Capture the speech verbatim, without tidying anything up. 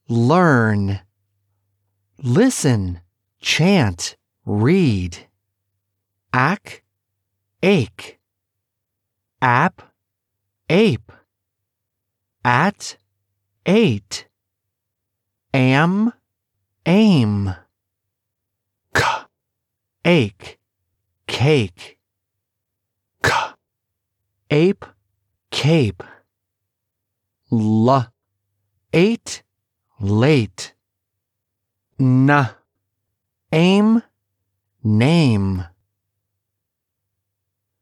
learn. Listen, chant, read. Ack, ache. App, ape. At, ate. Am, aim. K, ache, cake. K, ape, cape. L, ate, late. N, aim, name.